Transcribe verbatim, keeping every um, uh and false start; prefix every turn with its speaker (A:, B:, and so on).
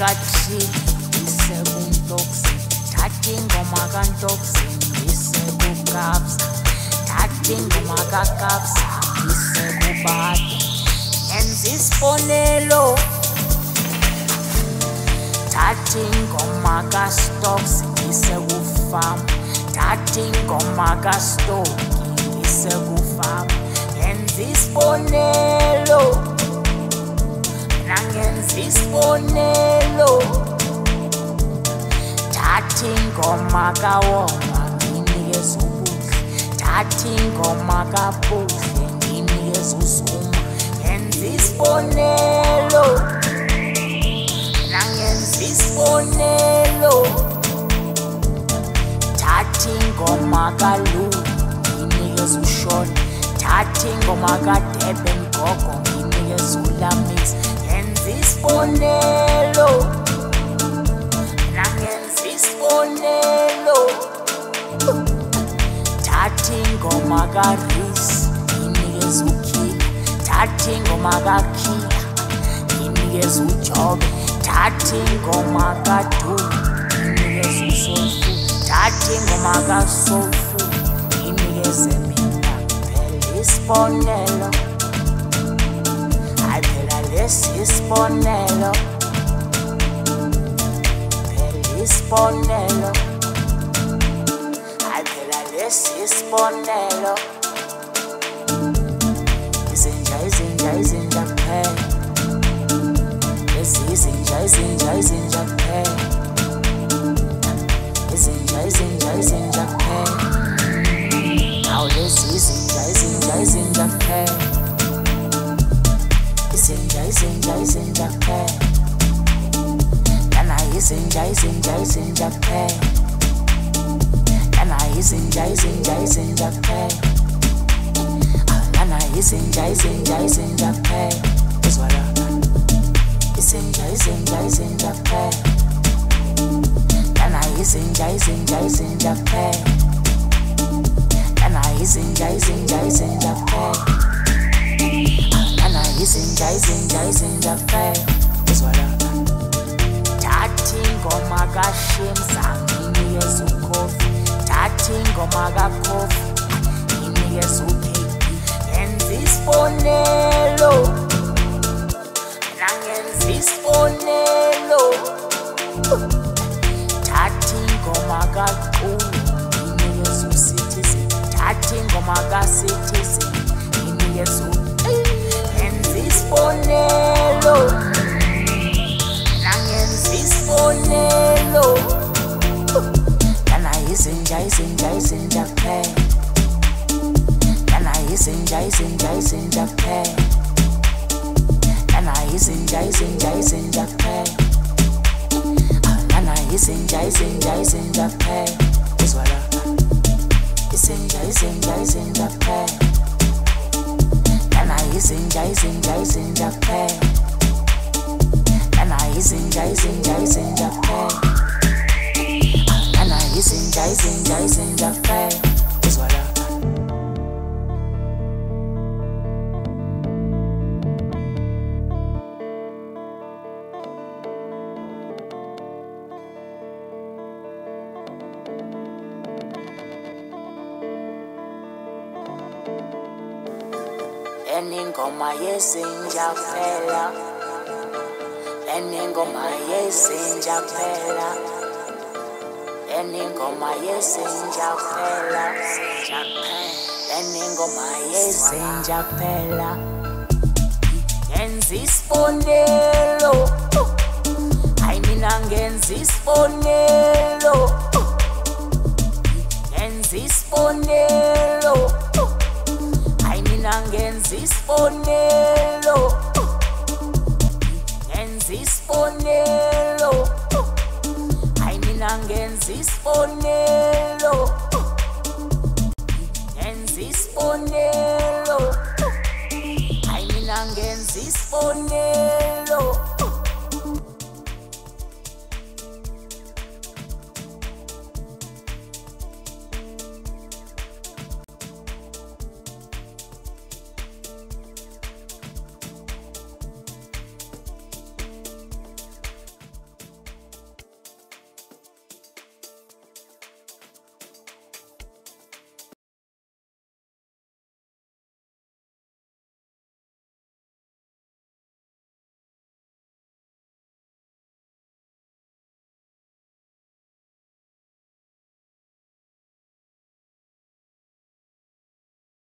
A: kathi isekuntoksi thathi ingoma kantoksi isekukapsa thathi ingoma kakapsa isekubade enza isibonelo thathi ingoma kastoks isekufama thathi ingoma kastoki isekufama enza isibonelo nangenza isibonelo thathi ingoma kawoma nginikeza ubuhle thathi ingoma kabuhle nginikeza uzuma ngenza isibonelo nangenza isibonelo thathi ingoma kalu nginikeza ushona thathi ingoma kaDeben Gogo nginikeza ulamix ngenza isibonelo nangenza isibonelo thathi ingoma kaRis nginikeza uKhila thathi ingoma kaKhila nginikeza uJobe thathi ingoma kaDu nginikeza uSofu thathi ingoma kaSofu nginikeze mina phela isibonelo hayi phela lesi isibonelo phela isibonelo hayi phela lesi isibonelo izinja izinja izinja phela lesi izinja izinja izinja phela izinja izinja izinja phela now lesi izinja izinja izinja phela izinja izinja izinja phela lana izinja izinja izinja phela lana izinja izinja izinja phela lana izinja izinja izinja phela izwala izinja izinja izinja phela lana izinja izinja izinja phela lana izinja izinja izinja phela lana izinja izinja izinja phela izwala thathi ingoma kaShimza nginikeza uKhofi thathi ingoma kaKhofi nginikeza uK B ngenza isibonelo nangenza isibonelo thathi ingoma kaQulu nginikeza uCitizen thathi ingoma kaCitizen nginikeza ngenza isibonelo nangenza isibonelo lana izinja izinja izinja phela lana izinja izinja izinja phela lana izinja izinja izinja phela lana izinja izinja izinja phela izwala izinja izinja izinja phela lana izinja izinja izinja phela lana izinja izinja izinja phela lana izinja izinja izinja phela izwala eningoma yezinja phela eningoma yezinja phela eningoma yezinja phela eningoma yezinja phela ngenza isibonelo hayi mina ngenza isibonelo ngenza isibonelo hayi mina ngenza isibonelo ngenza isibonelo hayi mina ngenza isibonelo ngenza isibonelo hayi mina ngenza isibonelo